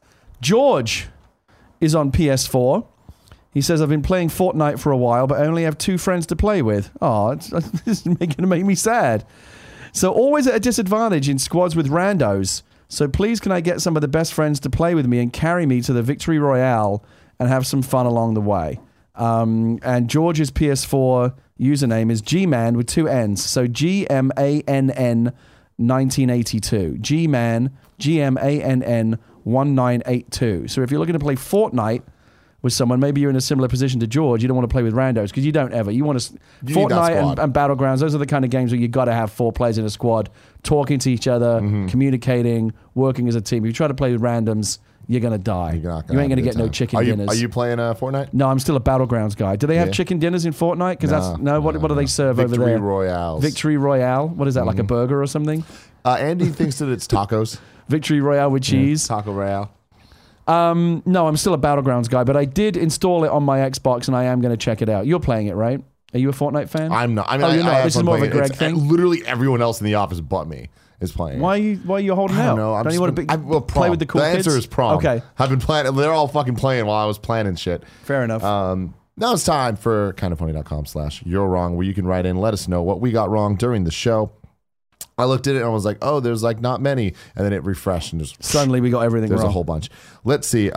George is on PS4. He says, "I've been playing Fortnite for a while, but I only have 2 friends to play with." Oh, this is going to make me sad. "So always at a disadvantage in squads with randos. So please can I get some of the best friends to play with me and carry me to the victory royale and have some fun along the way." And George's PS4 username is Gman with 2 N's. So GMANN 1982. Gman, GMANN 1982. So if you're looking to play Fortnite with someone, maybe you're in a similar position to George. You don't want to play with randos because you don't ever. You want to Fortnite and Battlegrounds. Those are the kind of games where you got to have 4 players in a squad, talking to each other, communicating, working as a team. If you try to play with randoms, you're gonna die. You ain't gonna get no chicken dinners. Are you playing Fortnite? No, I'm still a Battlegrounds guy. Do they have chicken dinners in Fortnite? Because what do they serve over there? Victory Royales. Victory Royale. What is that? Like a burger or something? Andy thinks that it's tacos. Victory Royale with cheese. Taco Royale. No, I'm still a Battlegrounds guy, but I did install it on my Xbox, and I am going to check it out. You're playing it, right? Are you a Fortnite fan? I'm not. I mean, you're not. This is more of a Greg thing. Literally everyone else in the office but me is playing. Why are you holding out? No, Don't you want to play with the cool kids? The answer is prom. Okay. I've been playing. They're all fucking playing while I was planning shit. Fair enough. Now it's time for kindoffunny.com/you're wrong, where you can write in, let us know what we got wrong during the show. I looked at it and I was like, oh, there's like not many. And then it refreshed and just suddenly we got everything wrong. There's a whole bunch. Let's see.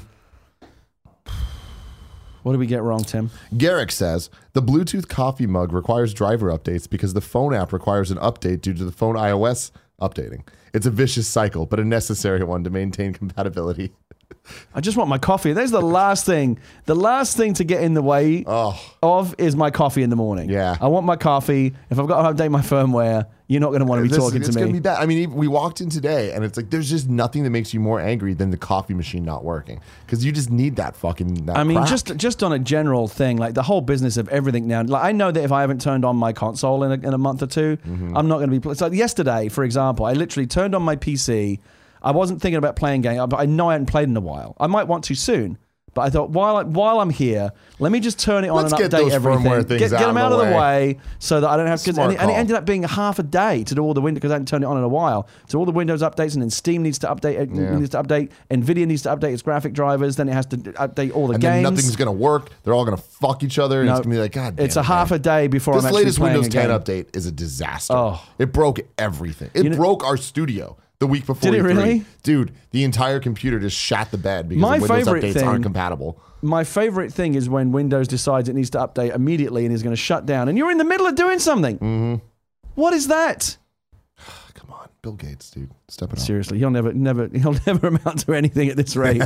What did we get wrong, Tim? Garrick says, the Bluetooth coffee mug requires driver updates because the phone app requires an update due to the phone iOS updating. It's a vicious cycle, but a necessary one to maintain compatibility. I just want my coffee. There's the last thing. The last thing to get in the way of is my coffee in the morning. Yeah. I want my coffee. If I've got to update my firmware, you're not going to want to be talking to me. It's going to be bad. I mean, we walked in today, and it's like there's just nothing that makes you more angry than the coffee machine not working, because you just need that fucking. That crack. just on a general thing, like the whole business of everything now. Like I know that if I haven't turned on my console in a month or two, I'm not going to be. So yesterday, for example, I literally turned on my PC. I wasn't thinking about playing game, but I know I hadn't played in a while. I might want to soon. But I thought, while I'm here, let me just turn it on and update everything. Get them out of the way so that I don't have to. And it ended up being half a day to do all the Windows, because I hadn't turned it on in a while. So all the Windows updates, and then Steam needs to update. NVIDIA needs to update its graphic drivers. Then it has to update all the games. Then nothing's going to work. They're all going to fuck each other. And it's going to be like, God damn it's a half a day before I'm actually latest playing Windows 10 game. update is a disaster. Oh. It broke everything. It broke our studio. The week before. Did it really? Dude, the entire computer just shat the bed because the Windows updates aren't compatible. My favorite thing is when Windows decides it needs to update immediately and is going to shut down, and you're in the middle of doing something. Mm-hmm. What is that? Come on, Bill Gates, dude. Step it up. Seriously, he'll never amount to anything at this rate.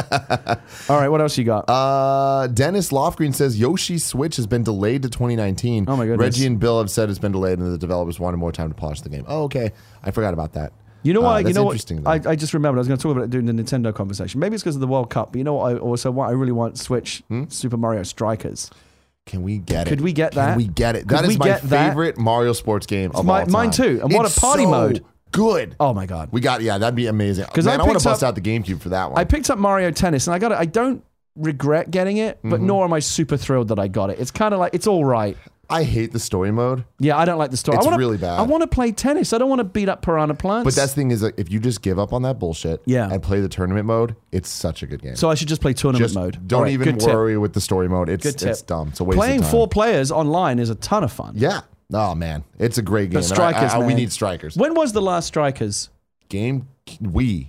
All right, what else you got? Dennis Lofgreen says Yoshi's Switch has been delayed to 2019. Oh my goodness. Reggie and Bill have said it's been delayed and the developers wanted more time to polish the game. Oh, okay. I forgot about that. You know what? That's interesting. I just remembered. I was going to talk about it during the Nintendo conversation. Maybe it's because of the World Cup. But you know what? I really want Switch Super Mario Strikers. Can we get it? Could we get that? Can we get it? That is my favorite Mario sports game of all time. Mine too. And what a party mode! Good. Oh my god. That'd be amazing. Because I want to bust out the GameCube for that one. I picked up Mario Tennis, and I don't regret getting it, but nor am I super thrilled that I got it. It's kind of like it's all right. I hate the story mode. Yeah, I don't like the story. It's really bad. I want to play tennis. I don't want to beat up piranha plants. But that's the thing is, like, if you just give up on that bullshit and play the tournament mode, it's such a good game. So I should just play tournament mode. Don't even worry with the story mode. It's dumb. It's a waste of time. Playing 4 players online is a ton of fun. Yeah. Oh, man. It's a great game. The Strikers, man. We need Strikers. When was the last Strikers? Game Wii.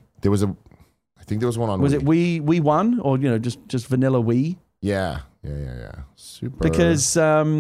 I think there was one on Wii. Was it Wii 1 or just vanilla Wii? Yeah. Super. Because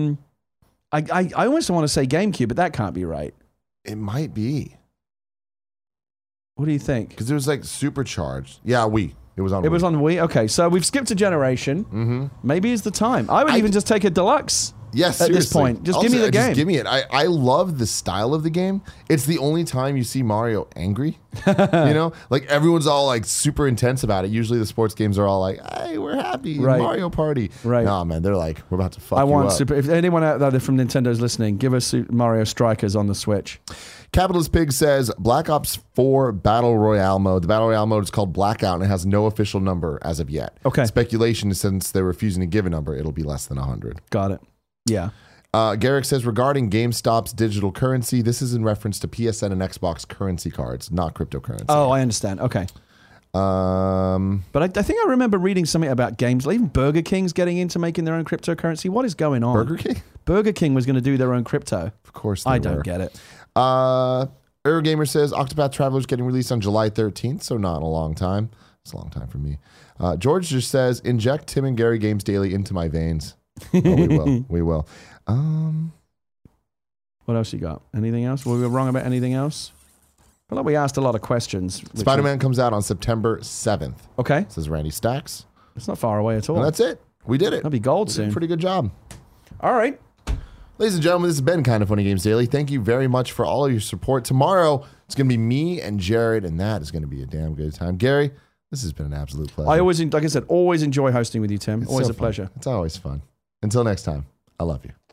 I almost want to say GameCube, but that can't be right. It might be. What do you think? Because it was like supercharged. Yeah, Wii. It was on Wii. It was on Wii? Okay, so we've skipped a generation. Mm-hmm. Maybe it's the time. I would even just take a deluxe. Yes, at this point. Just give me the game. Just give me it. I love the style of the game. It's the only time you see Mario angry. Like everyone's all like super intense about it. Usually the sports games are all like, hey, we're happy. Right. Mario Party. Right. Nah, man, they're like, we're about to fuck you up. If anyone out there from Nintendo's listening, give us Mario Strikers on the Switch. Capitalist Pig says Black Ops 4 Battle Royale mode. The Battle Royale mode is called Blackout and it has no official number as of yet. Okay. Speculation is since they're refusing to give a number, it'll be less than 100. Got it. Yeah. Garrick says, regarding GameStop's digital currency, this is in reference to PSN and Xbox currency cards, not cryptocurrency. Oh, I understand. Okay. But I think I remember reading something about games. Even Burger King's getting into making their own cryptocurrency. What is going on? Burger King? Burger King was going to do their own crypto. Of course they were. I don't get it. Eurogamer says, Octopath Traveler is getting released on July 13th, so not in a long time. It's a long time for me. George just says, inject Tim and Gary Games Daily into my veins. Oh, we will. We will. What else you got? Anything else? Were we wrong about anything else? I feel like we asked a lot of questions. Spider-Man comes out on September 7th. Okay. Says Randy Stacks. It's not far away at all. And that's it. We did it. That'll be gold soon. Pretty good job. All right. Ladies and gentlemen, this has been Kind of Funny Games Daily. Thank you very much for all of your support. Tomorrow, it's going to be me and Jared, and that is going to be a damn good time. Gary, this has been an absolute pleasure. I always, like I said, always enjoy hosting with you, Tim. Always a pleasure. It's always fun. Until next time, I love you.